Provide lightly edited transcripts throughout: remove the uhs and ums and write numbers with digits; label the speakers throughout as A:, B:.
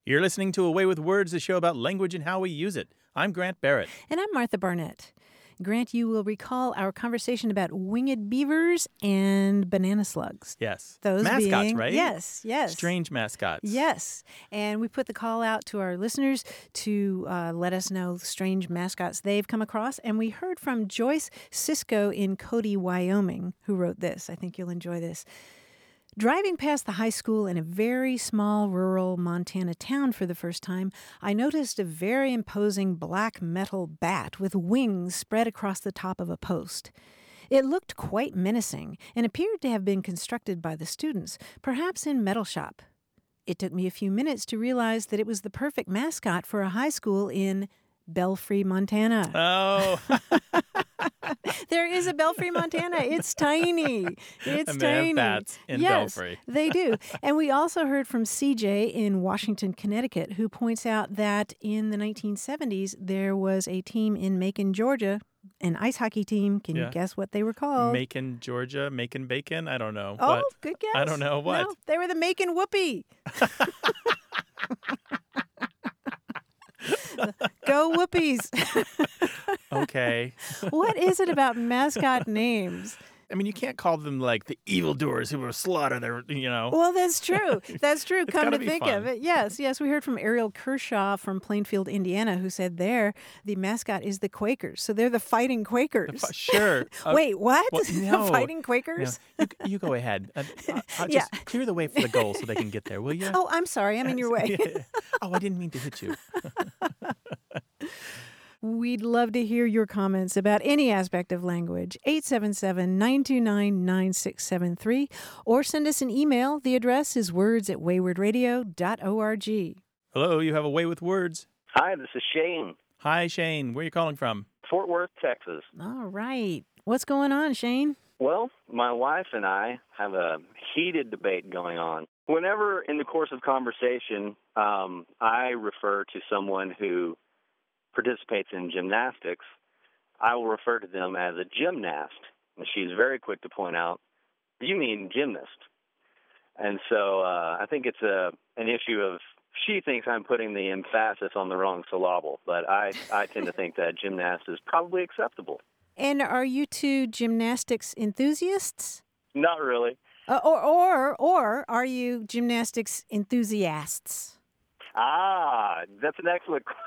A: You're listening to Away with Words, a show about language and how we use it. I'm Grant Barrett.
B: And I'm Martha Barnett. Grant, you will recall our conversation about winged beavers and banana slugs.
A: Yes.
B: Those
A: mascots,
B: being,
A: right?
B: Yes.
A: Strange mascots.
B: Yes. And we put the call out to our listeners to let us know strange mascots they've come across. And we heard from Joyce Cisco in Cody, Wyoming, who wrote this. I think you'll enjoy this. Driving past the high school in a very small rural Montana town for the first time, I noticed a very imposing black metal bat with wings spread across the top of a post. It looked quite menacing and appeared to have been constructed by the students, perhaps in metal shop. It took me a few minutes to realize that it was the perfect mascot for a high school in Belfry, Montana.
A: Oh.
B: There is a Belfry, Montana. It's tiny. It's
A: and
B: tiny.
A: They have bats in
B: yes,
A: Belfry.
B: They do. And we also heard from CJ in Washington, Connecticut, who points out that in the 1970s, there was a team in Macon, Georgia, an ice hockey team. Can you guess what they were called?
A: Macon, Georgia, Macon Bacon? I don't know.
B: Oh,
A: what?
B: good guess.
A: I don't know what.
B: No, they were the Macon Whoopee. Go Whoopies.
A: Okay.
B: What is it about mascot names?
A: I mean, you can't call them like the evildoers who will slaughter their,
B: Well, that's true. That's true. Come to
A: be
B: think
A: fun.
B: of it. Yes. We heard from Ariel Kershaw from Plainfield, Indiana, who said the mascot is the Quakers. So they're the Fighting Quakers.
A: Sure.
B: Wait, what?
A: No.
B: Fighting Quakers?
A: No. You go ahead. I'll just clear the way for the goal so they can get there, will you?
B: Oh, I'm sorry. I'm in your way.
A: Oh, I didn't mean to hit you.
B: We'd love to hear your comments about any aspect of language. 877-929-9673. Or send us an email. The address is words@waywardradio.org.
A: Hello, you have a way with words.
C: Hi, this is Shane.
A: Hi, Shane. Where are you calling from?
C: Fort Worth, Texas.
B: All right. What's going on, Shane?
C: Well, my wife and I have a heated debate going on. Whenever in the course of conversation, I refer to someone who participates in gymnastics, I will refer to them as a gymnast. And she's very quick to point out, you mean gymnast. And so I think it's an issue of, she thinks I'm putting the emphasis on the wrong syllable, but I tend to think that gymnast is probably acceptable.
B: And are you two gymnastics enthusiasts?
C: Not really.
B: Or are you gymnastics enthusiasts?
C: That's an excellent question.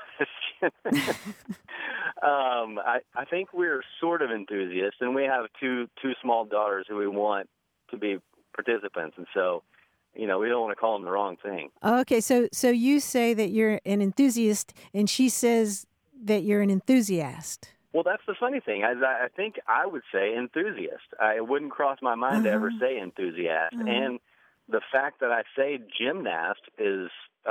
C: I think we're sort of enthusiasts, and we have two small daughters who we want to be participants, and so, we don't want to call them the wrong thing.
B: Okay, so you say that you're an enthusiast, and she says that you're an enthusiast.
C: Well, that's the funny thing. I think I would say enthusiast. It wouldn't cross my mind to ever say enthusiast, and the fact that I say gymnast is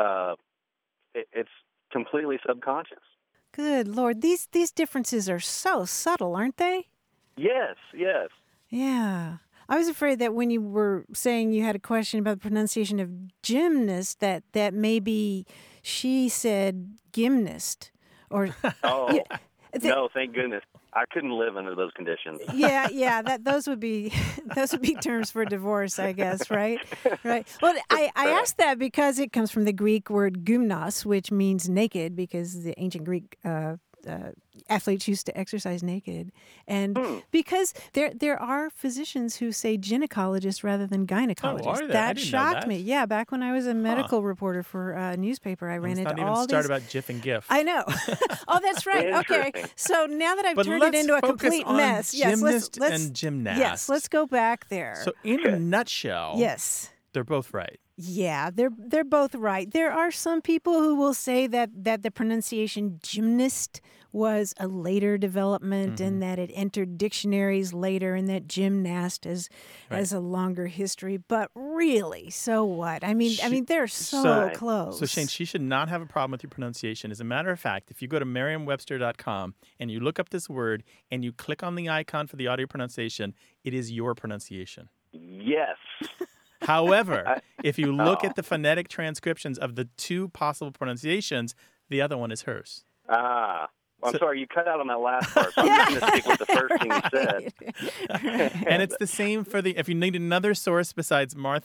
C: it's completely subconscious.
B: Good Lord, these differences are so subtle, aren't they?
C: Yes.
B: Yeah. I was afraid that when you were saying you had a question about the pronunciation of gymnast, that maybe she said gymnast. Or
C: no, thank goodness. I couldn't live under those conditions.
B: Yeah. Those would be terms for divorce, I guess, right? Right. Well, I asked that because it comes from the Greek word gymnos, which means naked, because the ancient Greek athletes used to exercise naked, and because there are physicians who say gynecologist rather than gynecologist.
A: Oh, are there?
B: That
A: I didn't know
B: shocked
A: that.
B: me. Yeah, back when I was a medical reporter for a newspaper, I ran into all these.
A: Let's not even start about GIF and GIF.
B: I know. Oh, that's right. Okay. So now that I've turned it into a complete mess,
A: gymnast
B: let's
A: and gymnast.
B: Yes, let's go back there.
A: So in a nutshell,
B: yes,
A: they're both right.
B: Yeah, they're both right. There are some people who will say that the pronunciation gymnast was a later development and that it entered dictionaries later, and that gymnast has a longer history. But really, so what? I mean, they're so close.
A: So Shane, she should not have a problem with your pronunciation. As a matter of fact, if you go to Merriam-Webster.com and you look up this word and you click on the icon for the audio pronunciation, it is your pronunciation.
C: Yes.
A: However, if you look at the phonetic transcriptions of the two possible pronunciations, the other one is hers.
C: I'm sorry, you cut out on that last part, so I'm just going to stick with the first thing you said.
A: And it's the same for if you need another source besides Martha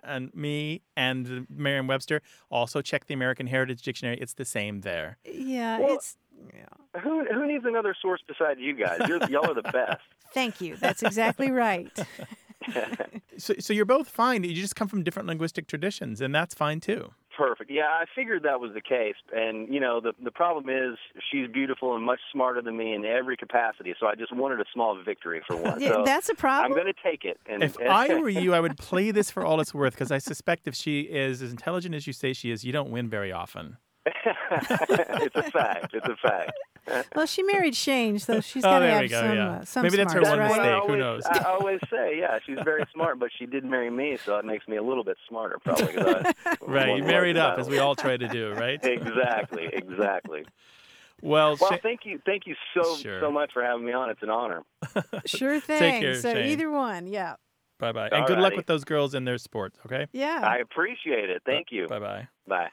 A: and me and Merriam-Webster. Also check the American Heritage Dictionary. It's the same there.
B: Yeah,
C: Well,
B: it's... Yeah.
C: Who needs another source besides you guys? Y'all are the best.
B: Thank you. That's exactly right.
A: So you're both fine. You just come from different linguistic traditions, and that's fine too.
C: Perfect. Yeah, I figured that was the case. And, the problem is she's beautiful and much smarter than me in every capacity. So I just wanted a small victory for once.
B: Yeah,
C: So
B: that's a problem.
C: I'm going to take it. And,
A: If I were you, I would play this for all it's worth, because I suspect if she is as intelligent as you say she is, you don't win very often.
C: It's a fact. It's a fact.
B: Well, she married Shane, so she's got to
A: there
B: have
A: we go,
B: some,
A: yeah.
B: some
A: Maybe that's her
B: smarts,
A: one
B: right?
A: mistake. Who knows?
C: I always say, yeah, she's very smart, but she did marry me, so it makes me a little bit smarter, probably. 'Cause
A: Right, you married up, as we all try to do, right?
C: Exactly.
A: Well,
C: Thank you so much for having me on. It's an honor.
B: Sure thing.
A: Take care,
B: so
A: Shane.
B: either one, yeah.
A: Bye-bye. And good luck
C: Alrighty.
A: with those girls in their sports, okay?
B: Yeah.
C: I appreciate it. Thank you.
A: Bye-bye.
C: Bye.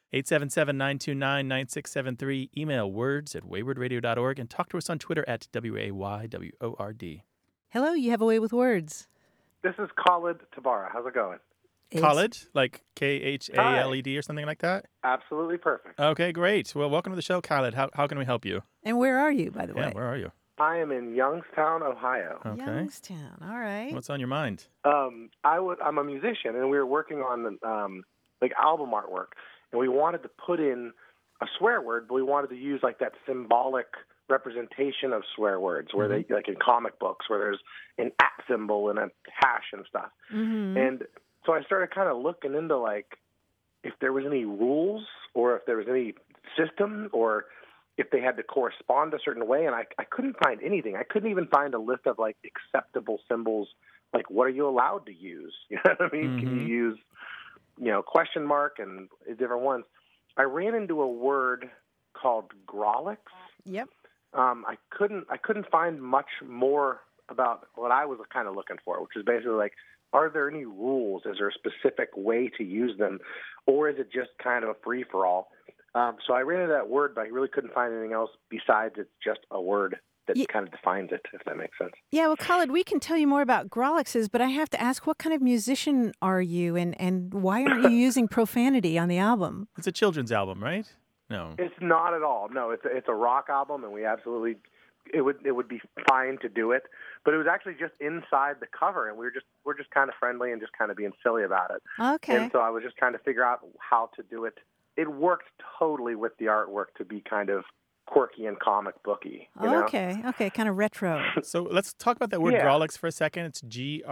A: 877-929-9673. Email words@waywardradio.org and talk to us on Twitter at WAYWORD.
B: Hello, you have a way with words.
D: This is Khalid Tabara. How's it going?
A: Khaled, like Khaled or something like that?
D: Absolutely perfect.
A: Okay, great. Well, welcome to the show, Khaled. How can we help you?
B: And where are you, by the
A: Yeah,
B: way?
A: where are you?
D: I am in Youngstown, Ohio.
A: Okay.
B: Youngstown. All right.
A: What's on your mind?
D: I'm a musician, and we were working on album artwork, and we wanted to put in a swear word, but we wanted to use like that symbolic representation of swear words, where they like in comic books, where there's an at symbol and a hash and stuff.
B: Mm-hmm.
D: And so I started kind of looking into like if there was any rules or if there was any system or if they had to correspond a certain way, and I couldn't find anything. I couldn't even find a list of like acceptable symbols. Like, what are you allowed to use? You know what I mean?
A: Mm-hmm.
D: Can you use, question mark and different ones? I ran into a word called Grolix.
B: Yep.
D: I couldn't find much more about what I was kind of looking for, which is basically like, are there any rules? Is there a specific way to use them, or is it just kind of a free for all? So I ran into that word, but I really couldn't find anything else besides it's just a word that kind of defines it, if that makes sense.
B: Yeah, well, Khalid, we can tell you more about Grolixes, but I have to ask, what kind of musician are you, and why aren't you using profanity on the album?
A: It's a children's album, right? No.
D: It's not at all. No, it's a rock album, and we absolutely it would be fine to do it. But it was actually just inside the cover, and we're just kind of friendly and just kind of being silly about it.
B: Okay.
D: And so I was just trying to figure out how to do it. It worked totally with the artwork to be kind of quirky and comic booky. You know?
B: Okay, kind of retro.
A: So let's talk about that word
D: Yeah.
A: Grolix for a second. It's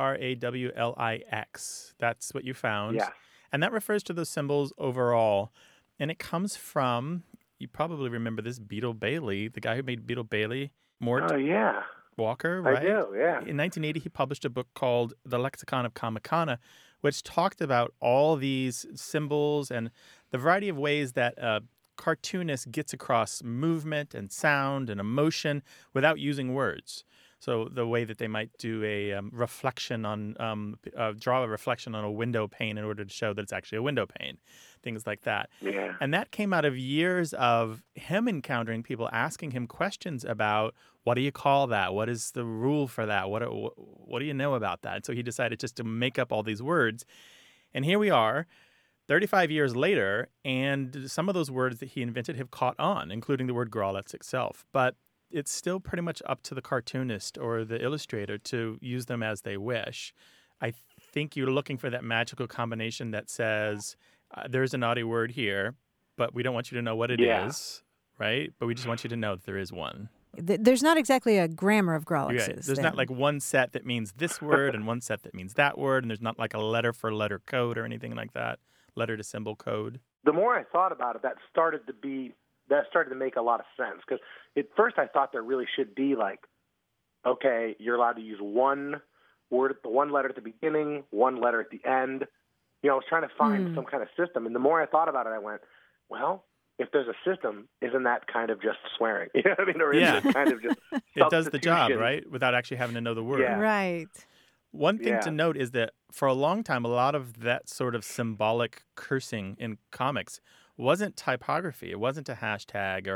A: Grawlix. That's what you found.
D: Yes.
A: And that refers to those symbols overall. And it comes from, you probably remember this, Beetle Bailey, the guy who made Beetle Bailey, Mort
D: Oh, yeah.
A: Walker, right?
D: I do, yeah.
A: In 1980, he published a book called The Lexicon of Kamikana, which talked about all these symbols and the variety of ways that a cartoonist gets across movement and sound and emotion without using words. So the way that they might do a reflection on, draw a reflection on a window pane in order to show that it's actually a window pane, things like that.
D: Yeah.
A: And that came out of years of him encountering people asking him questions about, what do you call that? What is the rule for that? What do you know about that? So he decided just to make up all these words. And here we are, 35 years later, and some of those words that he invented have caught on, including the word Grolix itself. But it's still pretty much up to the cartoonist or the illustrator to use them as they wish. I think you're looking for that magical combination that says, there's a naughty word here, but we don't want you to know what it is, right? But we just want you to know that there is one.
B: There's not exactly a grammar of Grolixes.
A: Right. There's not like one set that means this word and one set that means that word, and there's not like a letter for letter code or anything like that, letter to symbol code.
D: The more I thought about it, that started to make a lot of sense. Because at first I thought there really should be like, okay, you're allowed to use one word, one letter at the beginning, one letter at the end. I was trying to find some kind of system. And the more I thought about it, I went, well, if there's a system, isn't that kind of just swearing? You know what I mean? Or is it kind of just
A: It does the job,
D: substitution?
A: right? Without actually having to know the word.
D: Yeah.
B: Right.
A: One thing
D: Yeah.
A: to note is that for a long time, a lot of that sort of symbolic cursing in comics wasn't typography. It wasn't a hashtag or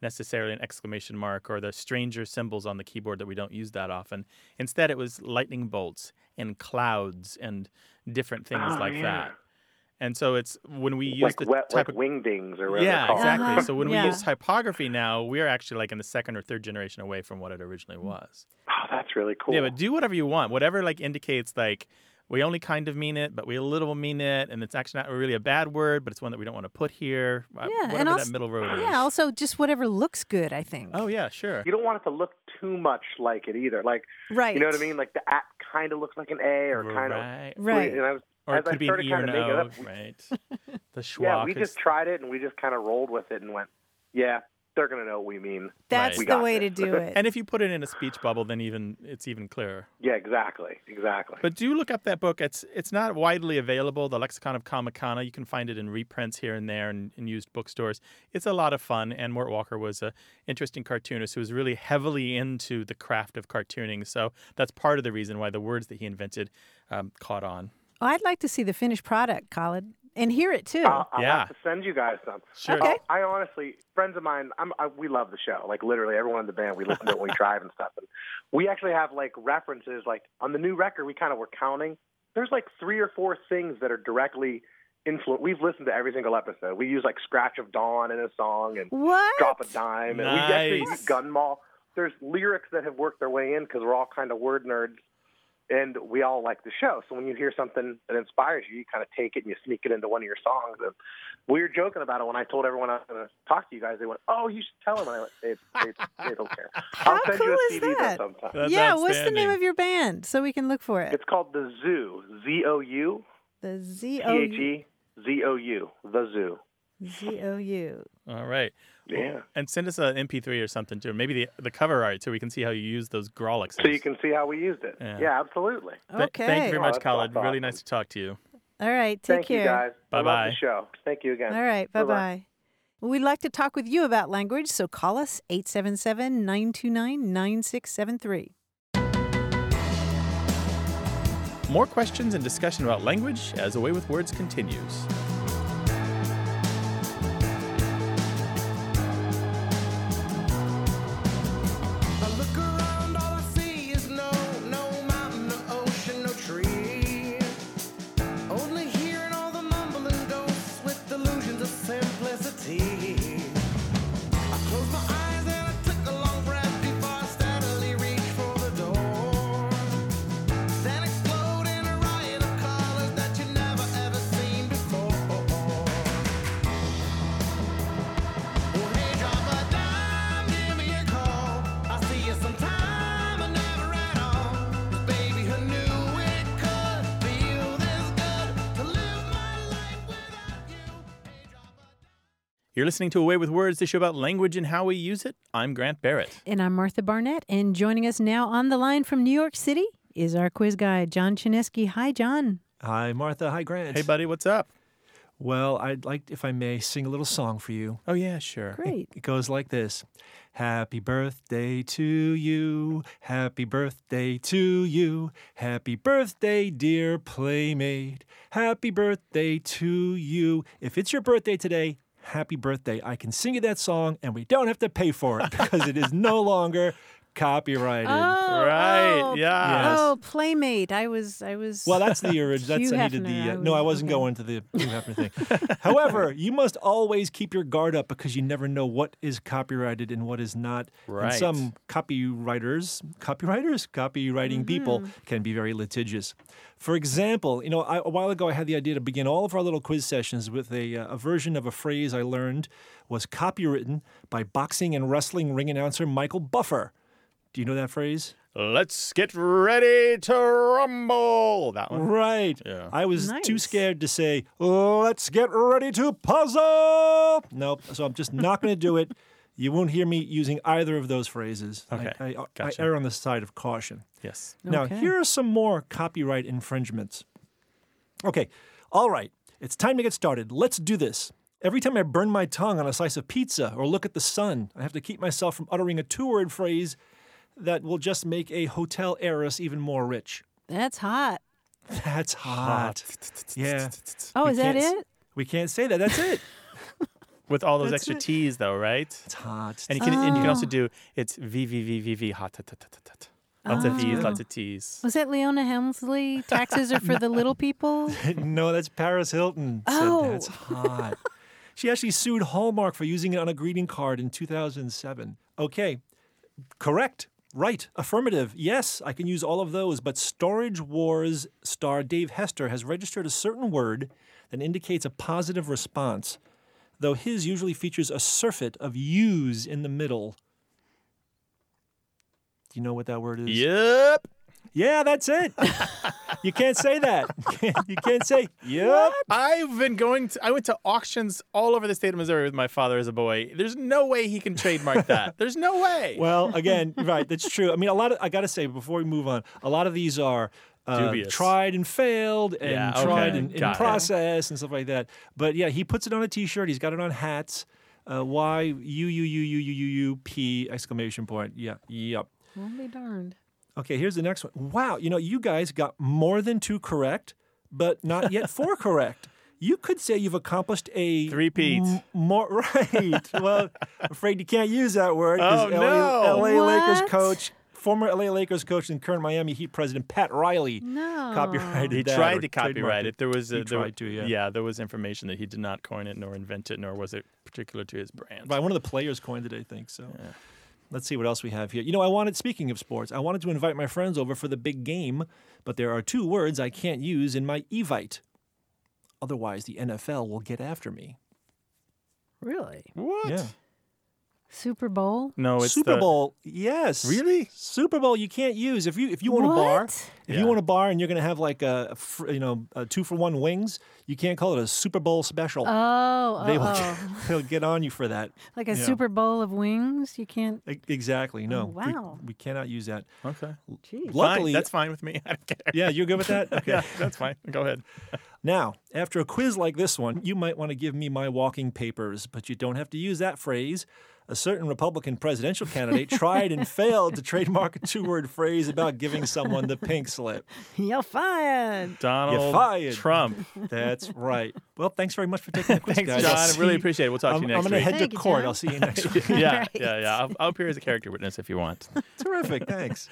A: necessarily an exclamation mark or the stranger symbols on the keyboard that we don't use that often. Instead, it was lightning bolts and clouds and different things like that. And so it's when we use the type of
D: wingdings or whatever.
A: yeah,
D: they're called.
A: exactly. So when we
B: Yeah.
A: use typography now, we're actually like in the second or third generation away from what it originally was.
D: Oh, that's really cool.
A: Yeah, but do whatever you want. Whatever like indicates like we only kind of mean it, but we a little mean it, and it's actually not really a bad word, but it's one that we don't want to put here. Whatever
B: and also,
A: that middle road is.
B: Yeah, also just whatever looks good, I think.
A: Oh yeah, sure.
D: You don't want it to look too much like it either. Like,
B: Right.
D: you know what I mean? Like the at kind of looks like an A or kind of.
A: Right.
B: Right.
D: And I was,
A: Or it
D: as I
A: could be an
D: started
A: E or
D: kind
A: an
D: of making it
A: O,
D: up,
A: right? The schwa.
D: yeah, we just tried it and we just kind of rolled with it and went, yeah, they're going to know what we mean.
B: That's
A: Right.
B: the
D: We
B: way
D: got
B: to
D: this.
B: do it.
A: And if you put it in a speech bubble, then it's even clearer.
D: Yeah, exactly.
A: But do look up that book. It's not widely available, The Lexicon of Kamehameha. You can find it in reprints here and there and in used bookstores. It's a lot of fun, and Mort Walker was an interesting cartoonist who was really heavily into the craft of cartooning. So that's part of the reason why the words that he invented caught on.
B: Oh, I'd like to see the finished product, Colin, and hear it too.
D: I'll
A: Yeah.
D: have to send you guys some.
A: Sure.
B: Okay.
D: I honestly, friends of mine, we love the show. Like literally everyone in the band, we listen to it when we drive and stuff. And we actually have like references, like on the new record, we kind of were counting. There's like 3 or 4 things that are directly influenced. We've listened to every single episode. We use like Scratch of Dawn in a song and
B: What?
D: Drop a Dime. And we actually
A: Nice.
D: use Gun Mall. There's lyrics that have worked their way in because we're all kind of word nerds. And we all like the show. So when you hear something that inspires you, you kind of take it and you sneak it into one of your songs. And we were joking about it when I told everyone I was going to talk to you guys. They went, "Oh, you should tell them." And I went, "They don't care. I'll send
B: cool
D: you a
B: is
D: CD
B: that?
D: sometime."
A: That's
B: Yeah, what's the name
A: outstanding.
B: of your band so we can look for it?
D: It's called The Zoo. ZOU.
B: The ZOU.
D: ZOU. The Zoo.
B: ZOU.
A: All right.
D: Yeah.
A: And send us an MP3 or something too. Maybe the cover art so we can see how you use those Grolixes.
D: So you can see how we used it.
A: Yeah.
D: Yeah, absolutely.
B: Okay.
A: Thank you very much,
D: that's
A: Colin. Really
D: awesome.
A: nice to talk to you.
B: All right. Take
D: Thank
B: care.
D: you, guys. I love
A: Bye-bye.
D: the show. Thank you again.
B: All right.
D: Bye-bye.
B: Bye-bye. Well, we'd like to talk with you about language, so call us 877-929-9673.
A: More questions and discussion about language as A Way with Words continues.
E: I look around, all I see is no mountain, no ocean, no tree. Only hearing all the mumbling ghosts with delusions of simplicity. I closed my eyes and I took a long breath before I steadily reached for the door. Then explode in a riot of colors that you never ever seen before. Oh, hey, drop a dime, give me a call. I'll see you sometime, or never at all. 'Cause baby, who knew it could feel this good to live my life without you? Hey, drop a
A: You're listening to A Way with Words, the show about language and how we use it. I'm Grant Barrett.
B: And I'm Martha Barnett, and joining us now on the line from New York City is our quiz guy, John Chinesky. Hi, John.
F: Hi, Martha. Hi, Grant.
A: Hey, buddy, what's up?
F: Well, I'd like, if I may, sing a little song for you.
A: Oh, yeah, sure.
B: Great.
F: It goes like this. Happy birthday to you. Happy birthday to you. Happy birthday, dear playmate. Happy birthday to you. If it's your birthday today, happy birthday. I can sing you that song, and we don't have to pay for it because it is no longer copyrighted.
A: Right, yeah.
F: Yes.
B: Oh, Playmate. I was.
F: Well, that's the original.
B: Hugh
F: That's I needed
B: Hefner,
F: the. No, I
B: was-
F: wasn't
B: okay.
F: going to the Hugh Hefner thing. However, you must always keep your guard up because you never know what is copyrighted and what is not.
A: Right.
F: And some copywriting people can be very litigious. For example, a while ago I had the idea to begin all of our little quiz sessions with a version of a phrase I learned was copywritten by boxing and wrestling ring announcer Michael Buffer. Do you know that phrase?
A: Let's get ready to rumble. That one.
F: Right.
A: Yeah.
F: I was too
B: Nice.
F: scared to say, let's get ready to puzzle. Nope. So I'm just not going to do it. You won't hear me using either of those phrases.
A: Okay.
F: I
A: Gotcha.
F: err on the side of caution.
A: Yes.
F: Now,
B: Okay.
F: here are some more copyright infringements. Okay. All right. It's time to get started. Let's do this. Every time I burn my tongue on a slice of pizza or look at the sun, I have to keep myself from uttering a two-word phrase that will just make a hotel heiress even more rich.
B: That's hot.
F: That's hot. Yeah.
B: Oh,
F: We
B: is that
F: can't s-
B: it?
F: We can't say that. That's it.
A: With all those
B: That's
A: extra
B: it.
A: T's, though, right?
F: It's hot.
A: And you can also
B: Oh.
A: do it's V, hot, hot, hot, hot, hot. Lots of V's,
B: Oh.
A: lots of T's.
B: Was that Leona Helmsley? Taxes are for the little people?
F: No, that's Paris Hilton.
B: Oh.
F: Said that's hot. She actually sued Hallmark for using it on a greeting card in 2007. Okay, correct. Right. Affirmative. Yes, I can use all of those, but Storage Wars star Dave Hester has registered a certain word that indicates a positive response, though his usually features a surfeit of U's in the middle. Do you know what that word is?
A: Yep.
F: Yeah, that's it. You can't say that. You can't say, yep.
A: I went to auctions all over the state of Missouri with my father as a boy. There's no way he can trademark that. There's no way.
F: Well, again, right, that's true. I mean, I got to say, before we move on, a lot of these are
A: Dubious.
F: tried and failed and
A: Yeah, okay.
F: tried in
A: Got it.
F: process and stuff like that. But yeah, he puts it on a T-shirt. He's got it on hats. Y-U-U-U-U-U-U-P exclamation point. Yeah, yep.
B: I'll be darned.
F: Okay, here's the next one. Wow, you guys got more than 2 correct, but not yet 4 correct. You could say you've accomplished a
A: Three-peat.
F: More right. Well, I'm afraid you can't use that word
A: Oh,
F: because
A: no.
F: LA Lakers
B: What?
F: coach, former LA Lakers coach and current Miami Heat president Pat Riley
B: No.
F: copyrighted
A: He
F: that
A: tried
F: or
A: to copyright
F: trademarked
A: it. There was
F: He tried to, yeah.
A: there was information that he did not coin it nor invent it, nor was it particular to his brand.
F: Right, one of the players coined it, I think. So let's see what else we have here. Speaking of sports, I wanted to invite my friends over for the big game, but there are 2 words I can't use in my Evite. Otherwise, the NFL will get after me.
B: Really?
A: What?
F: Yeah.
B: Super Bowl?
A: No, it's
F: Super Bowl, yes.
A: Really?
F: Super Bowl, you can't use if you want a bar.
B: What?
F: If
A: Yeah.
F: you want a bar and you're going to have like a 2-for-1 wings, you can't call it a Super Bowl special. They will they'll get on you for that.
B: Like a
F: Yeah.
B: Super Bowl of wings? You can't.
F: Exactly. No.
B: Oh, wow.
F: We cannot use that.
A: Okay.
B: Jeez.
F: Luckily,
A: Fine. That's fine with me. I don't care.
F: yeah, you're good with that? Okay.
A: Yeah, that's fine. Go ahead.
F: Now, after a quiz like this one, you might want to give me my walking papers, but you don't have to use that phrase. A certain Republican presidential candidate tried and failed to trademark a 2-word phrase about giving someone the pink slip.
B: You're fired.
A: Donald
F: fired.
A: Trump.
F: That's right. Well, thanks very much for taking the quiz,
A: Thanks,
F: guys.
A: John.
F: I'll
A: I really
F: see-
A: appreciate it. We'll talk to you next
F: I'm going to
A: week.
F: head to
B: Thank you,
F: court.
B: John.
F: I'll see you next week.
A: Yeah,
B: Right.
A: yeah. I'll appear as a character witness if you want.
F: Terrific. Thanks.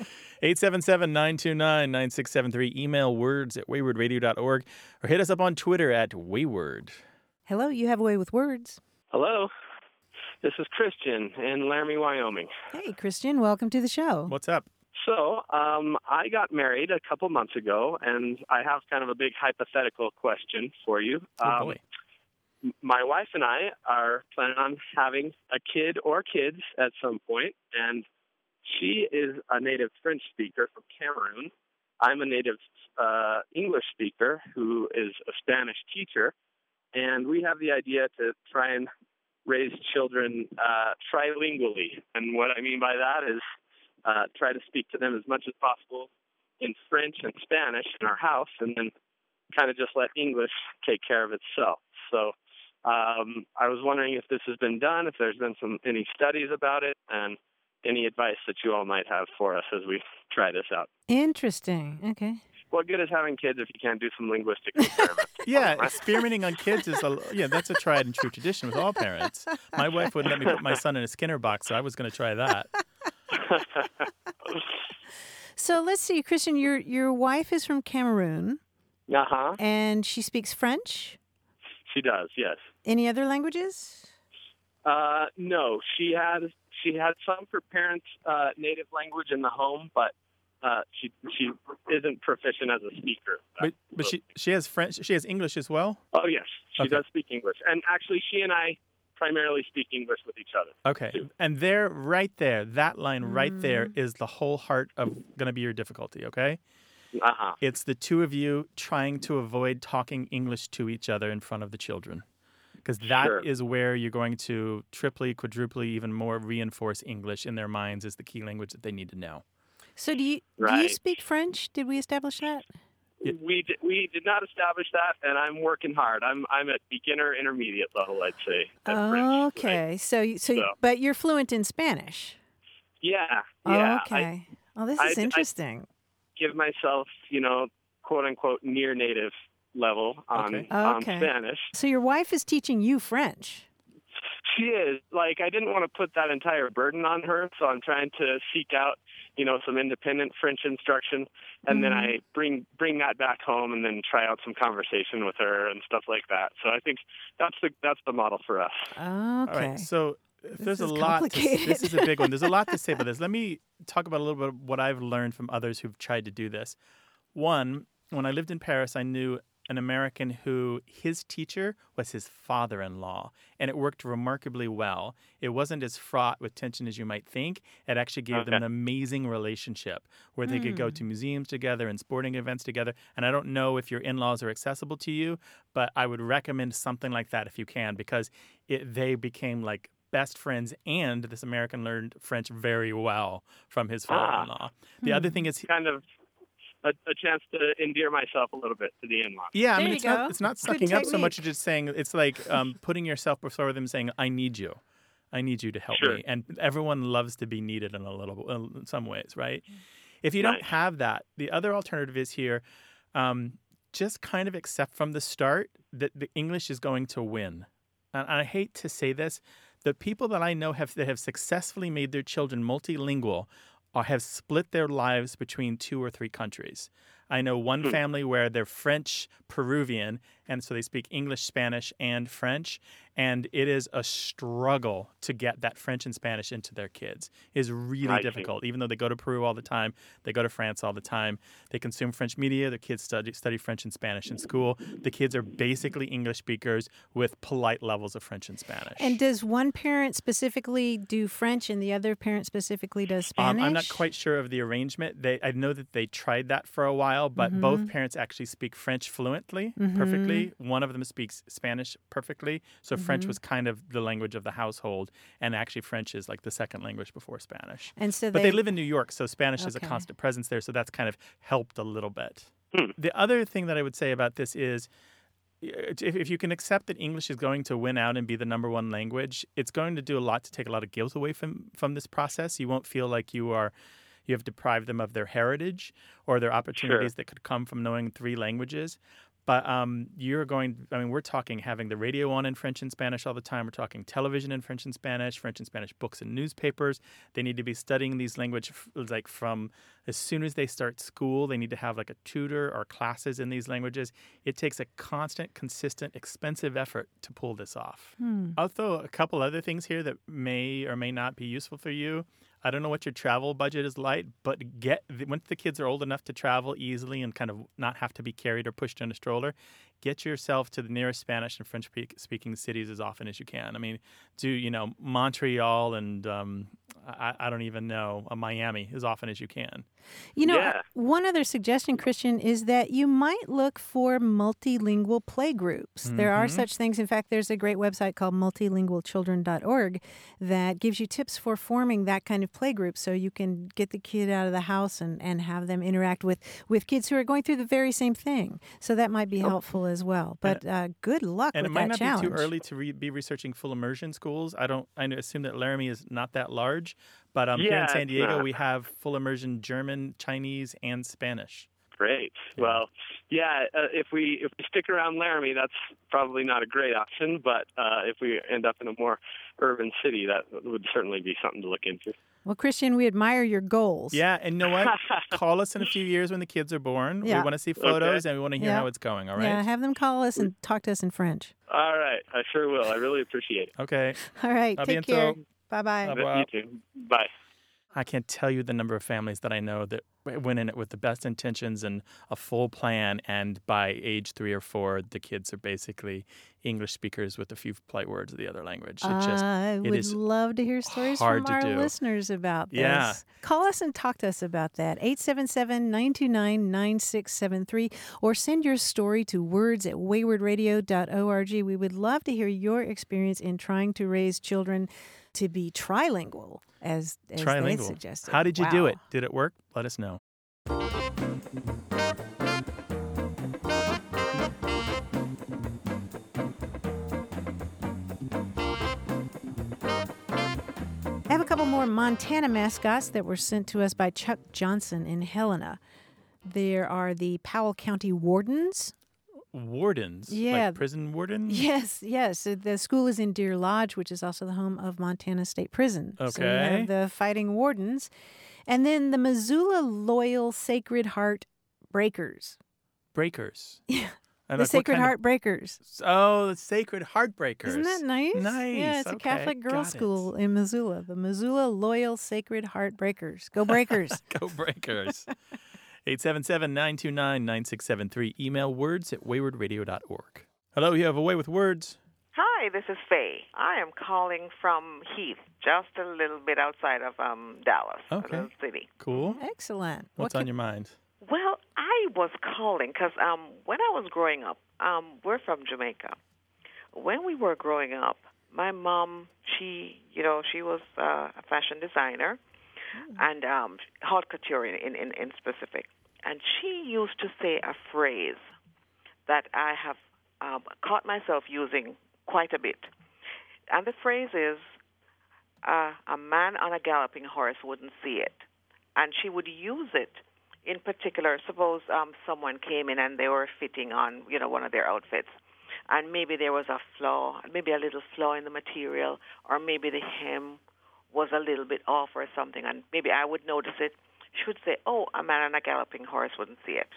A: 877-929-9673. Email words@waywardradio.org or hit us up on Twitter @wayward.
B: Hello, you have a way with words.
C: Hello, this is Christian in Laramie, Wyoming.
B: Hey, Christian, welcome to the show.
A: What's up?
C: So, I got married a couple months ago, and I have kind of a big hypothetical question for you.
A: Oh, boy.
C: My wife and I are planning on having a kid or kids at some point, and she is a native French speaker from Cameroon. I'm a native English speaker who is a Spanish teacher, and we have the idea to try and raise children trilingually. And what I mean by that is try to speak to them as much as possible in French and Spanish in our house, and then kind of just let English take care of itself. So I was wondering if this has been done, if there's been any studies about it, and any advice that you all might have for us as we try this out.
B: Interesting. Okay.
C: What good is having kids if you can't do some linguistic experiments?
A: Yeah, experimenting on kids is that's a tried and true tradition with all parents. My wife wouldn't let me put my son in a Skinner box, so I was going to try that.
B: So let's see, Christian, your wife is from Cameroon
C: Uh-huh.
B: and she speaks French.
C: She does, yes.
B: Any other languages?
C: No, she had some of her parents' native language in the home, but she isn't proficient as a speaker.
A: But she has French. She has English as well.
C: Oh yes, she
A: Okay.
C: does speak English, and actually, she and I primarily speak English with each other.
A: Okay, and there, right there, that line right there is the whole heart of going to be your difficulty. Okay,
C: Uh-huh.
A: it's the two of you trying to avoid talking English to each other in front of the children, because that is
C: Sure.
A: where you're going to triply, quadruply, even more reinforce English in their minds as the key language that they need to know.
B: So do you
C: Right.
B: speak French? Did we establish that?
A: Yeah.
C: We did not establish that, and I'm working hard. I'm at beginner intermediate level, I'd say. at French, right?
B: Okay. So
C: So-
B: but you're fluent in Spanish.
C: Yeah.
B: Okay. This is
C: I-
B: interesting.
C: Give myself, quote unquote, near native level on
A: Okay.
C: on
B: Okay.
C: Spanish.
B: So your wife is teaching you French.
G: She is. Like, I didn't want to put that entire burden on her, so I'm trying to seek out, some independent French instruction, and then I bring that back home and then try out some conversation with her and stuff like that. So I think that's the model for us.
B: Okay.
A: All right. So there's a
B: is
A: lot.
B: complicated.
A: This is a big one. There's a lot to say about this. Let me talk about a little bit of what I've learned from others who've tried to do this. One, when I lived in Paris, I knew an American who his teacher was his father-in-law, and it worked remarkably well. It wasn't as fraught with tension as you might think. It actually gave them an amazing relationship where they could go to museums together and sporting events together. And I don't know if your in-laws are accessible to you, but I would recommend something like that if you can, because they became like best friends, and this American learned French very well from his father-in-law. The other thing is
G: kind of a chance to endear myself a little bit to the in-laws.
A: Yeah,
B: There
A: I mean,
B: you go.
A: it's not
B: Good
A: sucking up so much
B: technique.
A: as just saying, it's like putting yourself before them saying, I need you. I need you to help
G: Sure.
A: me. And everyone loves to be needed in some ways, right? If you don't have that, the other alternative is here, just kind of accept from the start that the English is going to win. And I hate to say this, the people that I know that have successfully made their children multilingual have split their lives between 2 or 3 countries. I know one family where they're French Peruvian, and so they speak English, Spanish, and French, and it is a struggle to get that French and Spanish into their kids. It is really difficult, even though they go to Peru all the time, they go to France all the time, they consume French media, their kids study French and Spanish in school. The kids are basically English speakers with polite levels of French and Spanish.
B: And does one parent specifically do French and the other parent specifically does Spanish?
A: I'm not quite sure of the arrangement. I know that they tried that for a while, but both parents actually speak French fluently, perfectly. One of them speaks Spanish perfectly. So French was kind of the language of the household, and actually French is like the second language before Spanish.
B: And so
A: But they live in New York, so Spanish is a
B: Okay.
A: constant presence there, so that's kind of helped a little bit. The other thing that I would say about this is, if you can accept that English is going to win out and be the number one language, it's going to do a lot to take a lot of guilt away from this process. You won't feel like you have deprived them of their heritage or their opportunities that could come from knowing 3 languages. But we're talking having the radio on in French and Spanish all the time. We're talking television in French and Spanish books and newspapers. They need to be studying these languages like from as soon as they start school. They need to have like a tutor or classes in these languages. It takes a constant, consistent, expensive effort to pull this off. I'll throw a couple other things here that may or may not be useful for you. I don't know what your travel budget is like, but once the kids are old enough to travel easily and kind of not have to be carried or pushed in a stroller, get yourself to the nearest Spanish and French-speaking cities as often as you can. I mean, do Montreal and I don't even know, Miami as often as you can.
B: One other suggestion, Christian, is that you might look for multilingual playgroups. There are such things. In fact, there's a great website called multilingualchildren.org that gives you tips for forming that kind of playgroup so you can get the kid out of the house and have them interact with kids who are going through the very same thing. So that might be helpful as well. But good luck with that challenge.
A: And it might not be too early to be researching full immersion schools. I assume that Laramie is not that large, but here in San Diego we have full immersion German, Chinese, and Spanish.
G: Great. Well, if we stick around Laramie, that's probably not a great option. But if we end up in a more urban city, that would certainly be something to look into.
B: Well, Christian, we admire your goals.
A: Yeah, and you know what? Call us in a few years when the kids are born.
B: Yeah.
A: We want to see photos and we want to hear how it's going, all right?
B: Yeah, have them call us and talk to us in French.
G: All right. I sure will. I really appreciate it.
A: Okay.
B: All right.
A: A
B: Take
A: bientôt.
B: care. Bye-bye.
A: Bye-bye.
G: You too. Bye.
A: I can't tell you the number of families that I know that went in it with the best intentions and a full plan, and by age 3 or 4, the kids are basically English speakers with a few polite words of the other language.
B: I would
A: is
B: love to hear stories
A: hard
B: from
A: to
B: our
A: do.
B: listeners about this.
A: Yeah.
B: Call us and talk to us about that. 877-929-9673, or send your story to words@waywardradio.org. We would love to hear your experience in trying to raise children to be trilingual, as they suggested.
A: How did you do
B: Wow.
A: it? Did it work? Let us know.
B: I have a couple more Montana mascots that were sent to us by Chuck Johnson in Helena. There are the Powell County Wardens,
A: wardens.
B: Yeah.
A: Like prison wardens?
B: Yes. The school is in Deer Lodge, which is also the home of Montana State Prison. So you
A: Okay.
B: have the fighting wardens. And then the Missoula Loyal Sacred Heart Breakers.
A: Breakers.
B: Yeah.
A: And
B: The
A: like, what
B: Sacred
A: kind of-
B: Heart Breakers.
A: Oh, the Sacred Heartbreakers.
B: Isn't that nice?
A: Nice.
B: Yeah, it's a
A: Okay,
B: Catholic girls'
A: got it.
B: school in Missoula. The Missoula Loyal Sacred Heart Breakers. Go Breakers.
A: Go Breakers. 877-929-9673. Email words@waywardradio.org. Hello, you have a way with words.
H: Hi, this is Faye. I am calling from Heath, just a little bit outside of Dallas,
A: Okay.
H: a little city.
A: Cool.
B: Excellent.
A: What's on your mind?
H: Well, I was calling because when I was growing up, we're from Jamaica. When we were growing up, my mom, she was a fashion designer and haute couture in specific. And she used to say a phrase that I have caught myself using quite a bit. And the phrase is, a man on a galloping horse wouldn't see it. And she would use it in particular. Suppose someone came in and they were fitting on, one of their outfits. And maybe there was a flaw, maybe a little flaw in the material, or maybe the hem was a little bit off or something, and maybe I would notice it. She would say, oh, a man on a galloping horse wouldn't see it.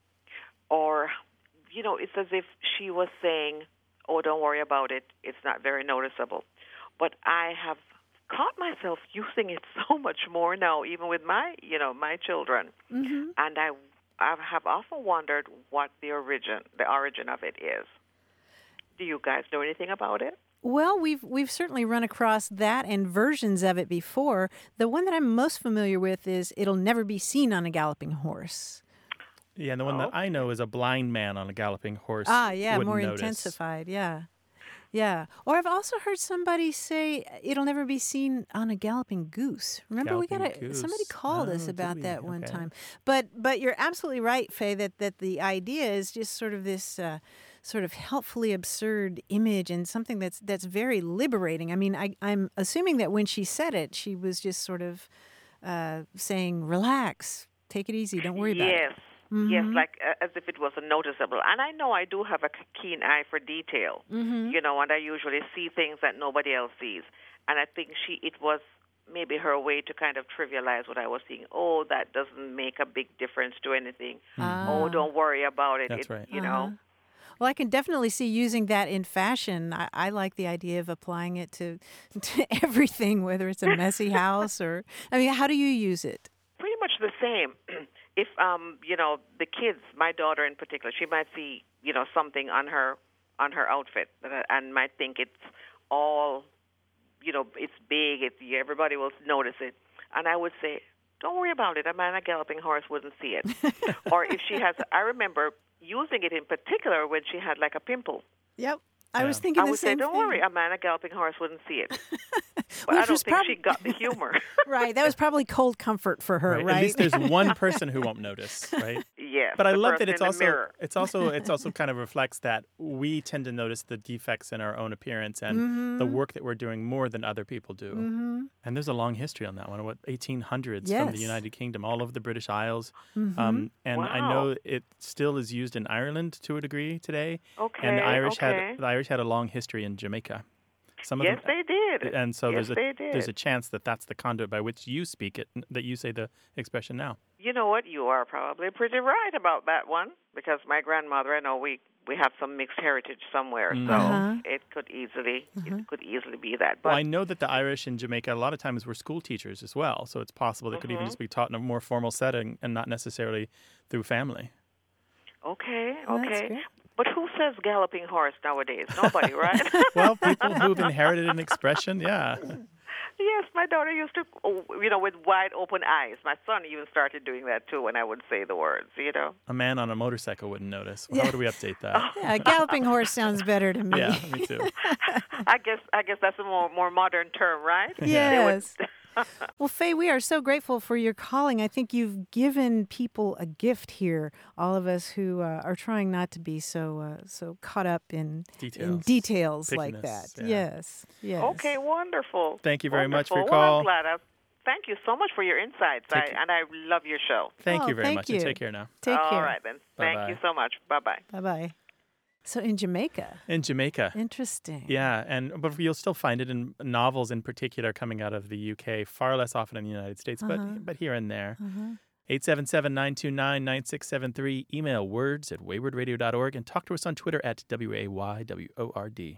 H: Or, it's as if she was saying, oh, don't worry about it. It's not very noticeable. But I have caught myself using it so much more now, even with my children.
B: Mm-hmm.
H: And I have often wondered what the origin of it is. Do you guys know anything about it?
B: Well, we've certainly run across that and versions of it before. The one that I'm most familiar with is "It'll never be seen on a galloping horse."
A: Yeah, and the one that I know is a blind man on a galloping horse.
B: Ah, yeah,
A: wouldn't
B: more
A: notice.
B: intensified. Yeah. Or I've also heard somebody say it'll never be seen on a galloping goose. Remember,
A: Galloping
B: somebody
A: goose.
B: called us
A: Oh,
B: about
A: did we?
B: that one
A: Okay.
B: time. But you're absolutely right, Faye, that the idea is just sort of this sort of helpfully absurd image and something that's very liberating. I mean, I'm assuming that when she said it, she was just sort of saying, "Relax, take it easy, don't worry about it."
H: Yes, like as if it wasn't noticeable. And I know I do have a keen eye for detail, and I usually see things that nobody else sees. And I think it was maybe her way to kind of trivialize what I was seeing. Oh, that doesn't make a big difference to anything. Oh, don't worry about it.
A: That's right.
B: Well, I can definitely see using that in fashion. I like the idea of applying it to everything, whether it's a messy house or, how do you use it?
H: Pretty much the same. If, the kids, my daughter in particular, she might see, something on her outfit and might think it's all, it's big, everybody will notice it. And I would say, don't worry about it. A man on a galloping horse wouldn't see it. Or if she has, I remember using it in particular when she had like a pimple.
B: Yep. I was thinking
H: I
B: the
H: would say,
B: same
H: don't
B: thing.
H: worry, a man on a galloping horse wouldn't see it. But
B: Which
H: I don't
B: was
H: think she got the humor.
B: Right. That was probably cold comfort for her, right?
A: At least there's one person who won't notice, right?
H: Yes.
A: But I
H: the
A: love that
H: person in the mirror.
A: it's also kind of reflects that we tend to notice the defects in our own appearance and the work that we're doing more than other people do. And there's a long history on that one. What 1800s from the
B: Yes.
A: United Kingdom, all over the British Isles, and I
H: Wow.
A: know it still is used in Ireland to a degree today.
H: Okay.
A: And the Irish
H: okay.
A: had a long history in Jamaica. Some of
H: Yes,
A: them,
H: they did.
A: and so
H: Yes, they
A: there's a
H: did.
A: chance that that's the conduit by which you speak it, that you say the expression now.
H: You know what? You are probably pretty right about that one because my grandmother, I know we have some mixed heritage somewhere, so it could easily be that. But
A: Well, I know that the Irish in Jamaica a lot of times were school teachers as well, so it's possible they could even just be taught in a more formal setting and not necessarily through family.
H: okay.
B: That's great.
H: But who says galloping horse nowadays? Nobody, right?
A: Well, people who've inherited an expression, yeah.
H: Yes, my daughter used to, with wide open eyes. My son even started doing that too when I would say the words,
A: A man on a motorcycle wouldn't notice. How would we update that?
B: Yeah, galloping horse sounds better to me.
A: Yeah, me too.
H: I guess that's a more modern term, right?
B: Yes. Well, Faye, we are so grateful for your calling. I think you've given people a gift here, all of us who are trying not to be so caught up in details like that.
A: Pickiness, yeah.
B: Yes.
H: Okay, wonderful.
A: Thank you very much for your
H: Wonderful. Well,
A: call.
H: I'm glad. Thank you so much for your insights, and I love your show.
A: Thank
B: Oh,
A: you very
B: thank
A: much.
B: you.
A: And take care now.
B: Take care.
H: All right, then. Thank
A: Bye-bye.
H: you so much. Bye-bye.
B: Bye-bye. So in Jamaica.
A: in Jamaica.
B: Interesting.
A: Yeah, but you'll still find it in novels in particular coming out of the UK, far less often in the United States, but here and there. 877-929-9673. Email words@waywardradio.org and talk to us on Twitter at WAYWORD.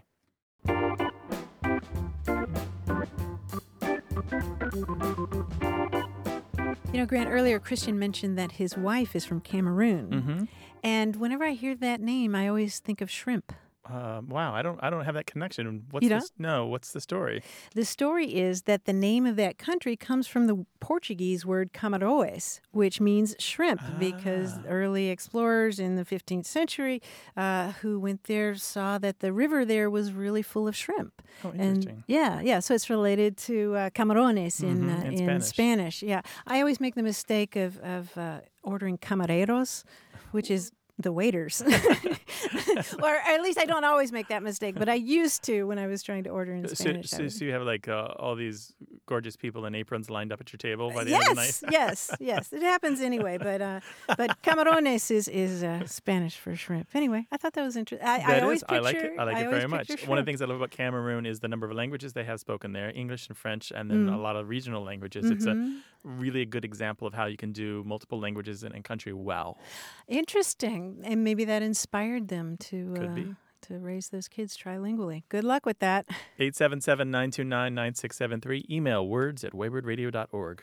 B: You know, Grant, earlier Christian mentioned that his wife is from Cameroon.
A: Mm-hmm.
B: And whenever I hear that name, I always think of shrimp.
A: Wow, I don't have that connection.
B: You don't?
A: What's the story?
B: The story is that the name of that country comes from the Portuguese word camarões, which means shrimp, because early explorers in the 15th century who went there saw that the river there was really full of shrimp.
A: Oh, interesting.
B: And so it's related to camarones in Spanish. Yeah, I always make the mistake of ordering camareros, which is the waiters. Or at least I don't always make that mistake, but I used to when I was trying to order in Spanish.
A: So you have like all these gorgeous people in aprons lined up at your table by the end of the night?
B: Yes. It happens anyway, but camarones is Spanish for shrimp. Anyway, I thought that was interesting. I like it.
A: I like it very much. One of the things I love about Cameroon is the number of languages they have spoken there, English and French, and then a lot of regional languages. It's really a good example of how you can do multiple languages in a country well.
B: Interesting. And maybe that inspired them to raise those kids trilingually. Good luck with that.
A: 877-929-9673. Email words@waywardradio.org.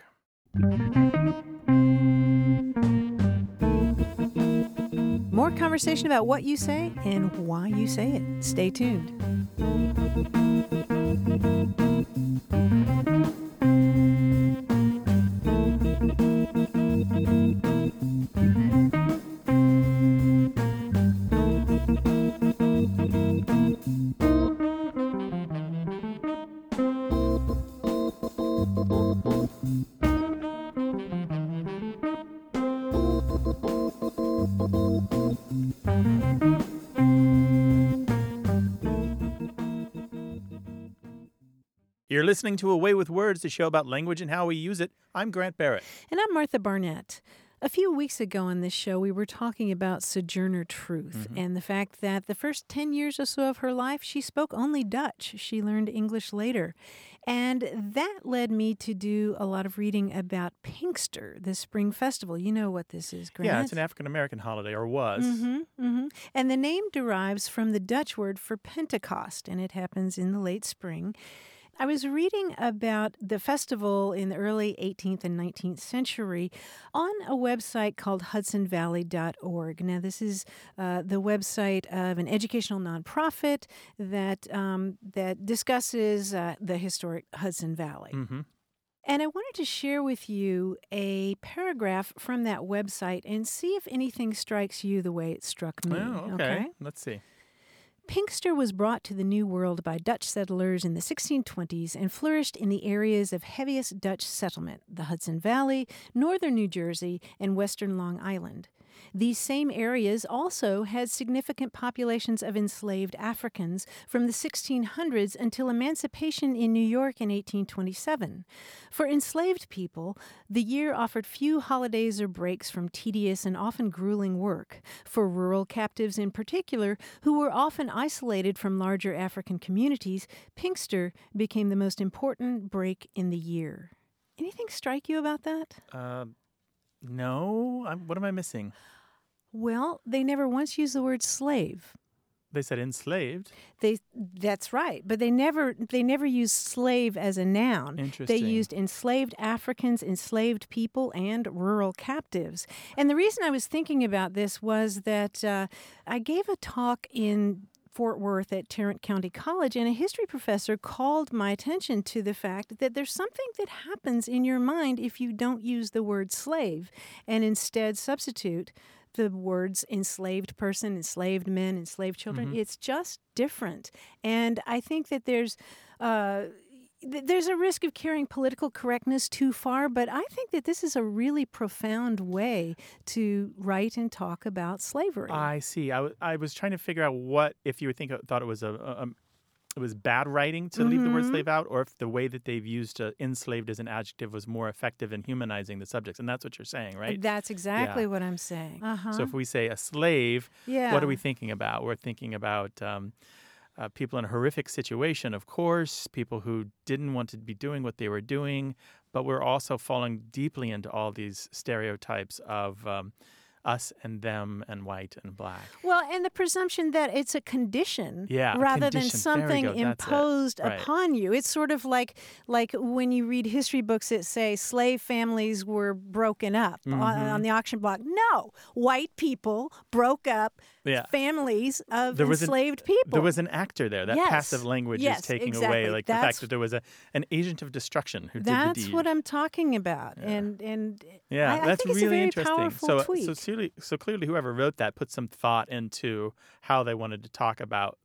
B: More conversation about what you say and why you say it. Stay tuned.
A: You're listening to A Way with Words, the show about language and how we use it. I'm Grant Barrett.
B: And I'm Martha Barnett. A few weeks ago on this show, we were talking about Sojourner Truth and the fact that the first 10 years or so of her life, she spoke only Dutch. She learned English later. And that led me to do a lot of reading about Pinkster, the spring festival. You know what this is, Grant?
A: Yeah, it's an African-American holiday, or was.
B: And the name derives from the Dutch word for Pentecost, and it happens in the late spring. I was reading about the festival in the early 18th and 19th century on a website called HudsonValley.org. Now, this is the website of an educational nonprofit that discusses the historic Hudson Valley. And I wanted to share with you a paragraph from that website and see if anything strikes you the way it struck me.
A: Oh, okay. Let's see.
B: Pinkster was brought to the New World by Dutch settlers in the 1620s and flourished in the areas of heaviest Dutch settlement, the Hudson Valley, northern New Jersey, and western Long Island. These same areas also had significant populations of enslaved Africans from the 1600s until emancipation in New York in 1827. For enslaved people, the year offered few holidays or breaks from tedious and often grueling work. For rural captives in particular, who were often isolated from larger African communities, Pinkster became the most important break in the year. Anything strike you about that?
A: No. What am I missing?
B: Well, they never once used the word slave.
A: They said enslaved.
B: That's right, but they never used slave as a noun.
A: Interesting.
B: They used enslaved Africans, enslaved people, and rural captives. And the reason I was thinking about this was that I gave a talk in Fort Worth at Tarrant County College, and a history professor called my attention to the fact that there's something that happens in your mind if you don't use the word slave and instead substitute the words enslaved person, enslaved men, enslaved children. It's just different. And I think that there's a risk of carrying political correctness too far, but I think that this is a really profound way to write and talk about slavery.
A: I see. I was trying to figure out what, if you thought it was a it was bad writing to leave the word slave out, or if the way that they've used enslaved as an adjective was more effective in humanizing the subjects. And that's what you're saying, right?
B: That's exactly what I'm saying.
A: So if we say a slave,
B: Yeah.
A: what are we thinking about? We're thinking about people in a horrific situation, of course, people who didn't want to be doing what they were doing, but we're also falling deeply into all these stereotypes of us and them and white and black.
B: Well, and the presumption that it's a condition
A: Yeah, a
B: rather than
A: condition. There we
B: something
A: go. That's it.
B: imposed
A: Right.
B: upon you. It's sort of like when you read history books that say slave families were broken up on the auction block. No, white people broke up
A: Yeah.
B: families of
A: There was
B: enslaved people.
A: There was an actor there. That
B: Yes.
A: passive language
B: Yes,
A: is taking
B: exactly.
A: away, like the
B: That's-
A: fact that there was an agent of destruction who did the
B: That's
A: deed.
B: what I'm talking about. And
A: Yeah,
B: I
A: that's
B: think it's
A: really
B: a very
A: interesting.
B: powerful tweak.
A: So clearly, whoever wrote that put some thought into how they wanted to talk about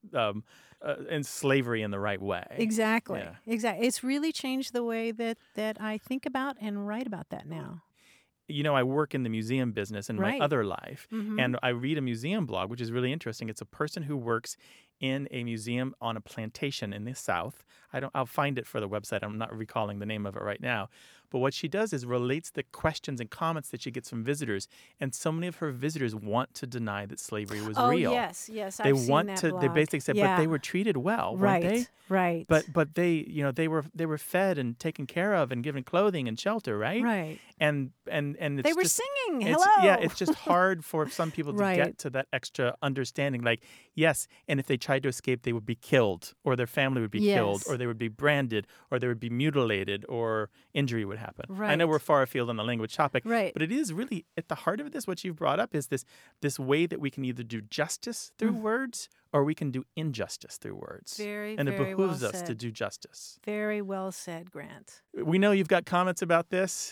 A: and slavery in the right way.
B: Exactly.
A: Yeah.
B: Exactly. It's really changed the way that I think about and write about that now.
A: You know, I work in the museum business in
B: Right.
A: my other life, and I read a museum blog, which is really interesting. It's a person who works in a museum on a plantation in the South. I'll find it for the website. I'm not recalling the name of it right now. But what she does is relates the questions and comments that she gets from visitors, and so many of her visitors want to deny that slavery was real.
B: Oh, yes, yes.
A: They
B: I've seen
A: want
B: that
A: to.
B: blog.
A: They basically said,
B: Yeah.
A: but they were treated well,
B: right,
A: weren't they?
B: Right.
A: But they, they were fed and taken care of and given clothing and shelter, right?
B: Right.
A: And it's
B: They were
A: just,
B: singing.
A: it's-
B: Hello.
A: Yeah, it's just hard for some people to
B: Right.
A: get to that extra understanding. Like, yes, and if they tried to escape, they would be killed, or their family would be killed,
B: Yes.
A: or they would be branded, or they would be mutilated, or injury would happen. I know
B: Right.
A: we're far afield on the language topic,
B: Right.
A: but it is really at the heart of this. What you've brought up is this way that we can either do justice through words, or we can do injustice through words.
B: Very,
A: and it
B: very
A: behooves
B: well
A: us to
B: said.
A: do justice.
B: Very well said, Grant.
A: We know you've got comments about this.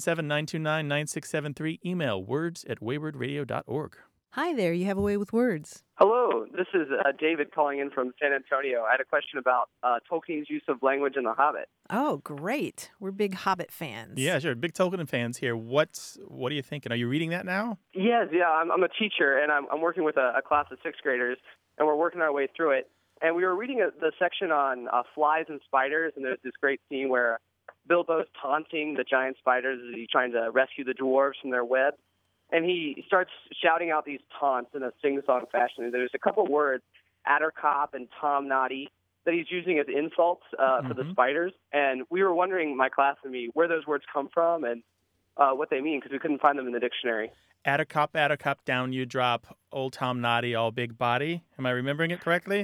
A: 877-929-9673. Email words@waywardradio.org.
B: Hi there. You have a way with words.
I: Hello, this is David calling in from San Antonio. I had a question about Tolkien's use of language in The Hobbit.
B: Oh, great. We're big Hobbit fans.
A: Yeah, sure. Big Tolkien fans here. What are you thinking? Are you reading that now?
I: Yes, yeah, I'm a teacher, and I'm working with a class of sixth graders, and we're working our way through it. And we were reading the section on flies and spiders, and there's this great scene where Bilbo's taunting the giant spiders as he's trying to rescue the dwarves from their web. And he starts shouting out these taunts in a sing-song fashion. And there's a couple words, Attercop and Tom Noddy, that he's using as insults for the spiders. And we were wondering, my class and me, where those words come from and what they mean, because we couldn't find them in the dictionary.
A: Attercop, down you drop, old Tom Noddy, all big body. Am I remembering it correctly?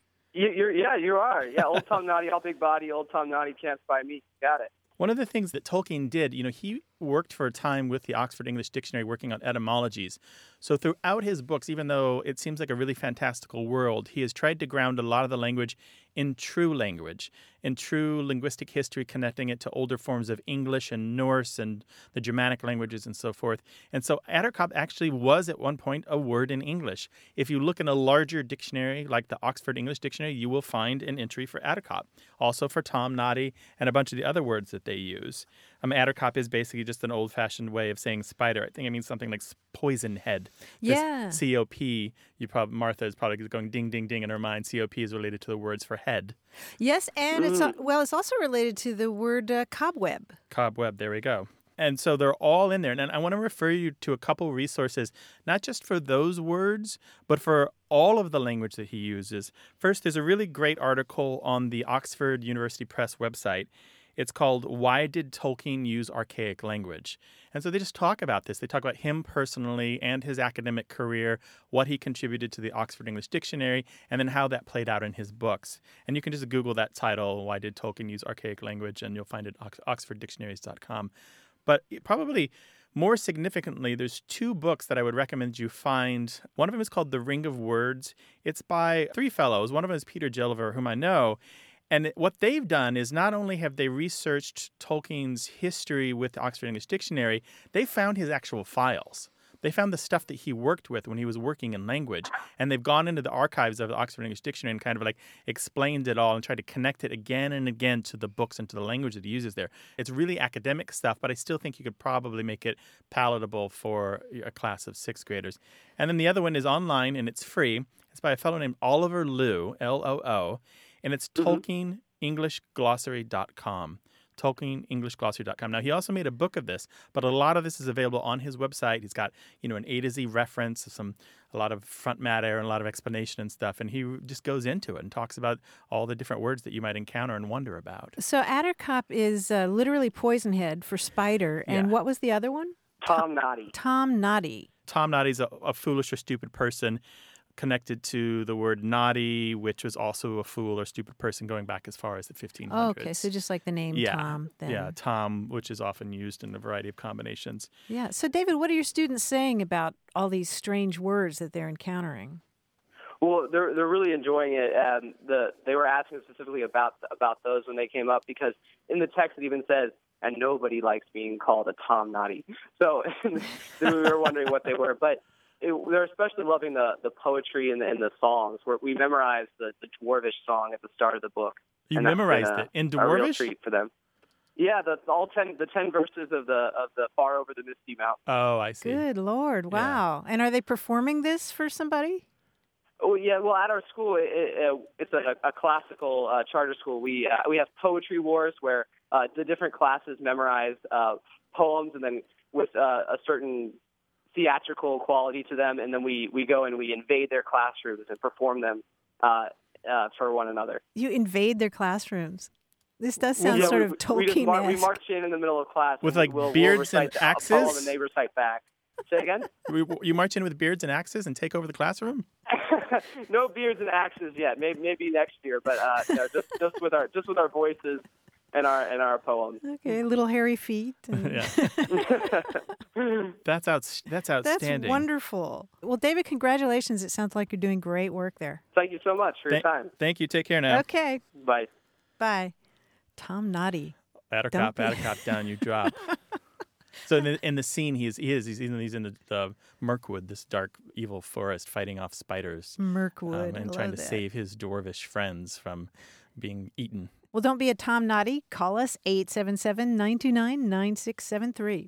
I: You are. Yeah, old Tom Noddy, all big body, old Tom Noddy can't spy me. Got it.
A: One of the things that Tolkien did, he worked for a time with the Oxford English Dictionary working on etymologies. So throughout his books, even though it seems like a really fantastical world, he has tried to ground a lot of the language in true language, in true linguistic history, connecting it to older forms of English and Norse and the Germanic languages and so forth. And so Attercop actually was at one point a word in English. If you look in a larger dictionary like the Oxford English Dictionary, you will find an entry for Attercop, also for Tom Noddy and a bunch of the other words that they use. Attercop is basically just an old-fashioned way of saying spider. I think it means something like poison head.
B: Yeah.
A: This COP, Martha is probably going ding, ding, ding in her mind. COP is related to the words for head.
B: Yes, and it's also related to the word cobweb.
A: Cobweb, there we go. And so they're all in there. And I want to refer you to a couple resources, not just for those words, but for all of the language that he uses. First, there's a really great article on the Oxford University Press website. It's called Why Did Tolkien Use Archaic Language? And so they just talk about this. They talk about him personally and his academic career, what he contributed to the Oxford English Dictionary, and then how that played out in his books. And you can just Google that title, Why Did Tolkien Use Archaic Language? And you'll find it at oxforddictionaries.com. But probably more significantly, there's two books that I would recommend you find. One of them is called The Ring of Words. It's by three fellows. One of them is Peter Gilliver, whom I know. And what they've done is not only have they researched Tolkien's history with the Oxford English Dictionary, they found his actual files. They found the stuff that he worked with when he was working in language, and they've gone into the archives of the Oxford English Dictionary and kind of like explained it all and tried to connect it again and again to the books and to the language that he uses there. It's really academic stuff, but I still think you could probably make it palatable for a class of sixth graders. And then the other one is online, and it's free. It's by a fellow named Oliver Loo, Loo. and it's TolkienEnglishGlossary.com. TolkienEnglishGlossary.com. Now, he also made a book of this, but a lot of this is available on his website. He's got, an A to Z reference, a lot of front matter and a lot of explanation and stuff, and he just goes into it and talks about all the different words that you might encounter and wonder about.
B: So Addercop is literally Poisonhead for spider, and what was the other one?
I: Tom Noddy.
B: Tom Noddy.
A: Tom Noddy's a foolish or stupid person, connected to the word naughty, which was also a fool or stupid person going back as far as the 1500s.
B: Oh, okay, so just like the name Tom. Then.
A: Yeah, Tom, which is often used in a variety of combinations.
B: Yeah. So, David, what are your students saying about all these strange words that they're encountering?
I: Well, they're really enjoying it. They were asking specifically about those when they came up, because in the text it even says, "And nobody likes being called a Tom Noddy." So we were wondering what they were, but they're especially loving the poetry and the songs. Where we memorized the Dwarvish song at the start of the book.
A: You memorized it in Dwarvish?
I: A real treat for them. Yeah, the 10 verses of the Far Over the Misty Mountain.
A: Oh, I see.
B: Good Lord! Wow. Yeah. And are they performing this for somebody?
I: Oh yeah. Well, at our school, it's a classical charter school. We have poetry wars where the different classes memorize poems, and then with a certain theatrical quality to them, and then we go and we invade their classrooms and perform them for one another.
B: You invade their classrooms. This does sound sort of Tolkien-esque.
I: We march in the middle of class
A: with
I: we'll
A: beards and axes,
I: a poem and they recite back. Say again?
A: You march in with beards and axes and take over the classroom?
I: No beards and axes yet. Maybe next year, but just with our voices and our poems.
B: Okay, little hairy feet.
A: Yeah. That's outstanding.
B: That's wonderful. Well, David, congratulations. It sounds like you're doing great work there.
I: Thank you so much for your time.
A: Thank you. Take care now.
B: Okay.
I: Bye.
B: Bye. Tom Noddy.
A: Addercop, down you drop. So in the scene, he's in the Mirkwood, this dark, evil forest, fighting off spiders.
B: Mirkwood,
A: and trying to save his dwarvish friends from being eaten.
B: Well, don't be a Tom Noddy. Call us 877-929-9673.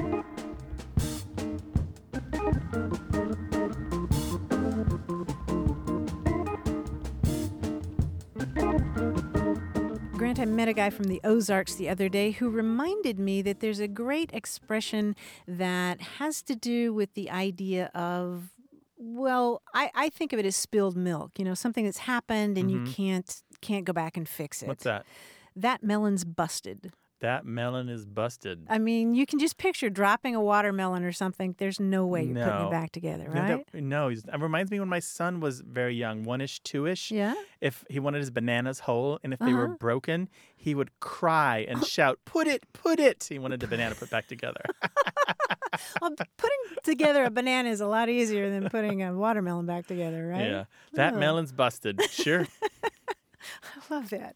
B: Grant, I met a guy from the Ozarks the other day who reminded me that there's a great expression that has to do with the idea of, well, I think of it as spilled milk, something that's happened and you can't go back and fix it.
A: What's that?
B: That melon's busted.
A: That melon is busted.
B: I mean, you can just picture dropping a watermelon or something. There's no way you're putting it back together, right?
A: It reminds me when my son was very young, 1-ish, 2-ish.
B: Yeah?
A: If he wanted his bananas whole, and if they were broken, he would cry and shout, "Put it, put it!" He wanted the banana put back together.
B: Well, putting together a banana is a lot easier than putting a watermelon back together, right?
A: Yeah. That melon's busted. Sure.
B: I love that.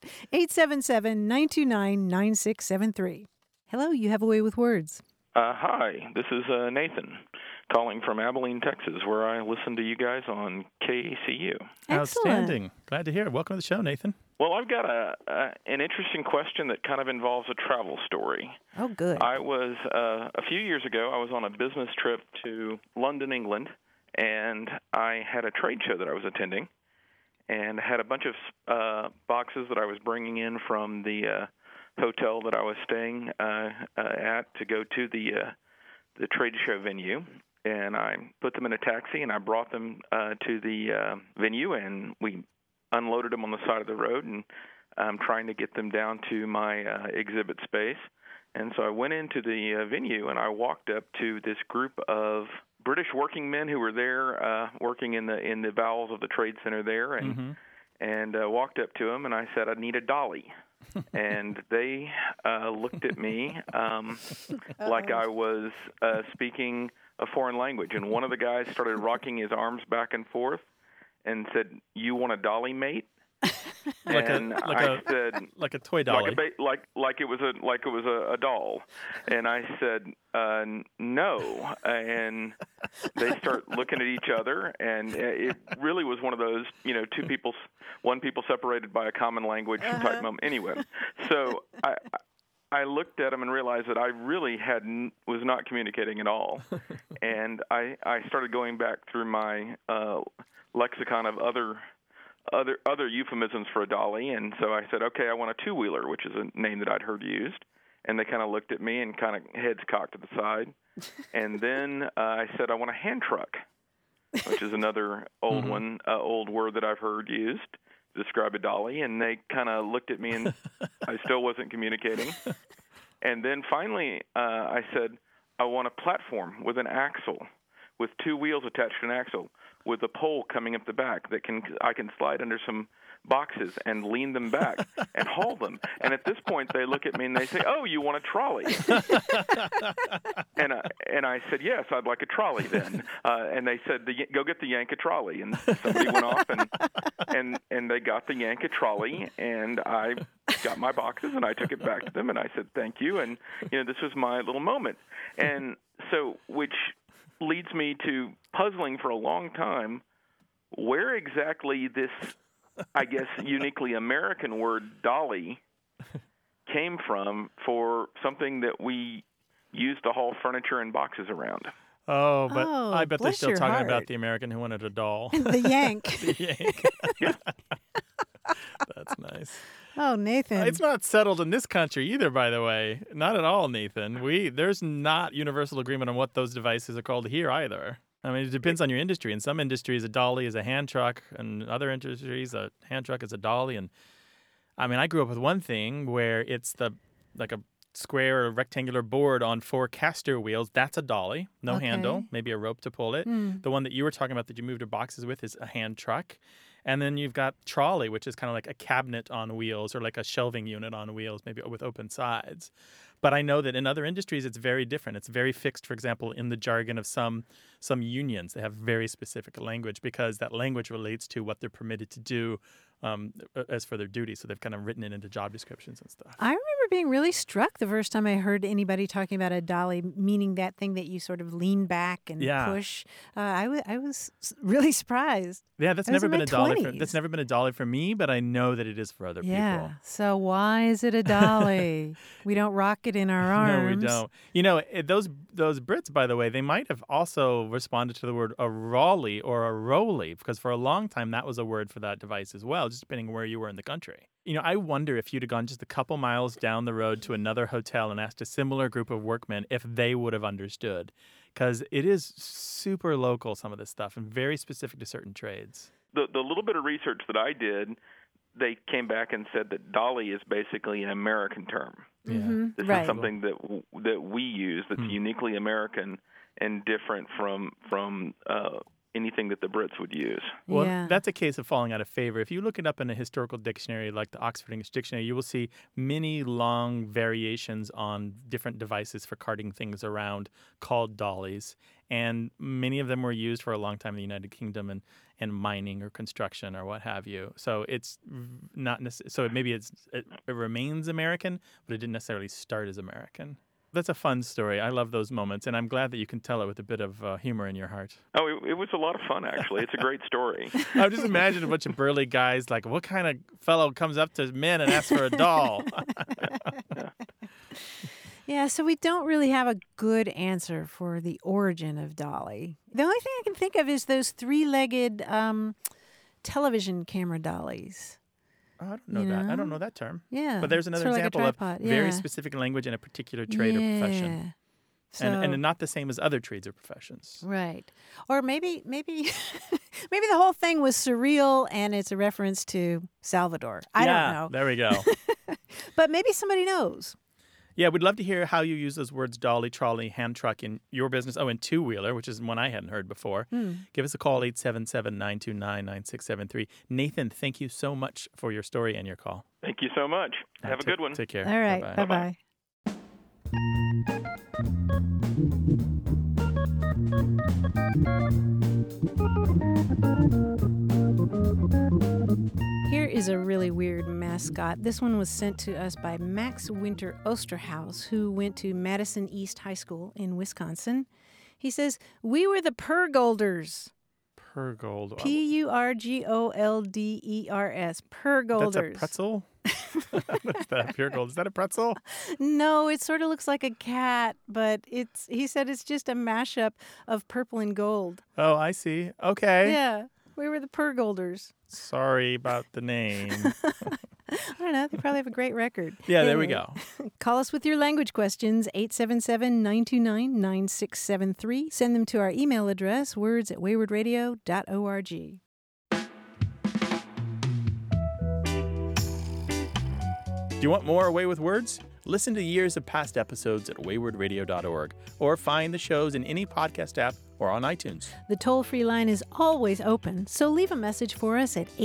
B: 877-929-9673. Hello, you have a way with words.
J: Hi, this is Nathan calling from Abilene, Texas, where I listen to you guys on KCU.
A: Outstanding. Glad to hear it. Welcome to the show, Nathan.
J: Well, I've got an interesting question that kind of involves a travel story.
B: Oh, good.
J: I was, a few years ago, I was on a business trip to London, England, and I had a trade show that I was attending. And had a bunch of boxes that I was bringing in from the hotel that I was staying at to go to the trade show venue. And I put them in a taxi, and I brought them to the venue, and we unloaded them on the side of the road, and I'm trying to get them down to my exhibit space. And so I went into the venue, and I walked up to this group of British working men who were there working in the bowels of the trade center there, and walked up to them, and I said, "I need a dolly." And they looked at me like I was speaking a foreign language. And one of the guys started rocking his arms back and forth and said, "You want a dolly, mate?" I said,
A: like a toy dolly,
J: like it was a doll, and I said, "No," and they start looking at each other, and it really was one of those, one people separated by a common language type moment. Anyway, so I looked at them and realized that I really was not communicating at all, and I started going back through my lexicon of other other euphemisms for a dolly, and so I said, okay, I want a two-wheeler, which is a name that I'd heard used. And they kind of looked at me and kind of heads cocked to the side. And then I said, I want a hand truck, which is another old one, old word that I've heard used to describe a dolly. And they kind of looked at me, and I still wasn't communicating. And then finally I said, I want a platform with an axle, with two wheels attached to an axle, with a pole coming up the back that I can slide under some boxes and lean them back and haul them. And at this point, they look at me and they say, "Oh, you want a trolley?" and I said, "Yes, I'd like a trolley then." And they said, "Go get the Yanka trolley." And somebody went off and they got the Yanka trolley, and I got my boxes and I took it back to them and I said, "Thank you." And this was my little moment. And so, which leads me to puzzling for a long time where exactly this, I guess, uniquely American word dolly came from for something that we used to haul furniture and boxes around.
A: Oh, but I bet they're
B: bless
A: still
B: your
A: talking
B: heart.
A: about the American who wanted a doll.
B: The yank.
A: The yank. That's nice.
B: Oh, Nathan.
A: It's not settled in this country either, by the way. Not at all, Nathan. There's not universal agreement on what those devices are called here either. I mean, it depends on your industry. In some industries, a dolly is a hand truck. In other industries, a hand truck is a dolly. And I mean, I grew up with one thing where it's like a square or rectangular board on 4 caster wheels. That's a dolly. No handle, maybe a rope to pull it. The one that you were talking about that you moved your boxes with is a hand truck. And then you've got trolley, which is kind of like a cabinet on wheels or like a shelving unit on wheels, maybe with open sides. But I know that in other industries, it's very different. It's very fixed, for example, in the jargon of some unions. They have very specific language because that language relates to what they're permitted to do as for their duty. So they've kind of written it into job descriptions and stuff.
B: I remember being really struck the first time I heard anybody talking about a dolly, meaning that thing that you sort of lean back and push. I was really surprised.
A: Yeah, that's
B: I was
A: never
B: in
A: been
B: my
A: a dolly.
B: 20s.
A: That's never been a dolly for me, but I know that it is for other people.
B: So why is it a dolly? We don't rock it in our arms.
A: No, we don't. Those Brits, by the way, they might have also responded to the word a rolly or a rolly, because for a long time that was a word for that device as well, just depending on where you were in the country. I wonder if you'd have gone just a couple miles down the road to another hotel and asked a similar group of workmen if they would have understood, because it is super local, some of this stuff, and very specific to certain trades.
J: The little bit of research that I did, they came back and said that dolly is basically an American term.
A: Yeah.
J: This is something that we use that's uniquely American and different from anything that the Brits would use.
A: Well, that's a case of falling out of favor. If you look it up in a historical dictionary like the Oxford English Dictionary, you will see many long variations on different devices for carting things around called dollies. And many of them were used for a long time in the United Kingdom and mining or construction or what have you. So it's not so maybe it remains American, but it didn't necessarily start as American. That's a fun story. I love those moments, and I'm glad that you can tell it with a bit of humor in your heart.
J: Oh, it was a lot of fun, actually. It's a great story.
A: I just imagine a bunch of burly guys, like, what kind of fellow comes up to men and asks for a doll?
B: Yeah, so we don't really have a good answer for the origin of dolly. The only thing I can think of is those 3-legged television camera dollies.
A: I don't know that. I don't know that term.
B: Yeah.
A: But there's another
B: sort of like a
A: example of
B: tripod.
A: very specific language in a particular trade or profession.
B: So,
A: and not the same as other trades or professions.
B: Right. Or maybe maybe the whole thing was surreal and it's a reference to Salvador. I don't know.
A: There we go.
B: But maybe somebody knows.
A: Yeah, we'd love to hear how you use those words dolly, trolley, hand truck in your business. Oh, and two-wheeler, which is one I hadn't heard before. Give us a call, 877-929-9673. Nathan, thank you so much for your story and your call.
J: Thank you so much. Have a good one.
A: Take care.
B: All right.
A: Bye-bye.
B: Bye-bye. Here is a really weird mascot. This one was sent to us by Max Winter Osterhaus, who went to Madison East High School in Wisconsin. He says, "We were the Purgolders."
A: Purgold.
B: Purgolders. Purgolders.
A: That's a pretzel? What's that? Pure gold. Is that a pretzel?
B: No, it sort of looks like a cat, but he said it's just a mashup of purple and gold.
A: Oh, I see. Okay.
B: Yeah, we were the Purgolders.
A: Sorry about the name.
B: I don't know. They probably have a great record.
A: Yeah, there we
B: Anyway,
A: go.
B: Call us with your language questions, 877-929-9673. Send them to our email address, words@waywardradio.org.
A: Do you want more Away with Words? Listen to years of past episodes at waywardradio.org or find the shows in any podcast app or on iTunes.
B: The toll-free line is always open, so leave a message for us at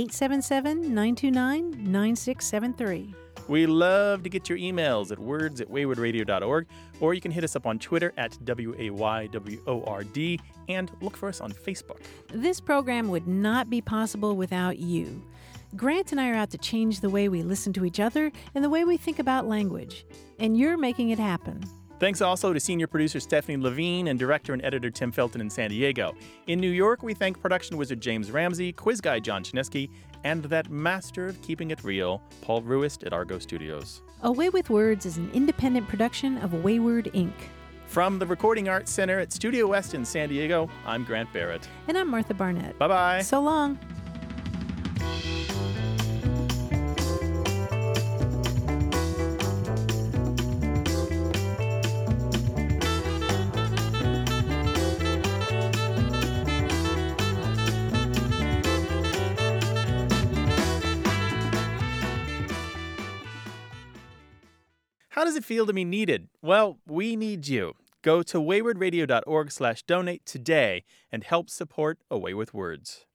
B: 877-929-9673.
A: We love to get your emails at words@waywardradio.org, or you can hit us up on Twitter at WAYWORD and look for us on Facebook.
B: This program would not be possible without you. Grant and I are out to change the way we listen to each other and the way we think about language. And you're making it happen.
A: Thanks also to senior producer Stephanie Levine and director and editor Tim Felton in San Diego. In New York, we thank production wizard James Ramsey, quiz guy John Chinesky, and that master of keeping it real, Paul Ruist at Argo Studios.
B: Away with Words is an independent production of Wayward Inc.
A: From the Recording Arts Center at Studio West in San Diego, I'm Grant Barrett.
B: And I'm Martha Barnett.
A: Bye-bye.
B: So long.
A: How does it feel to be needed? Well, we need you. Go to waywardradio.org/donate today and help support Away with Words.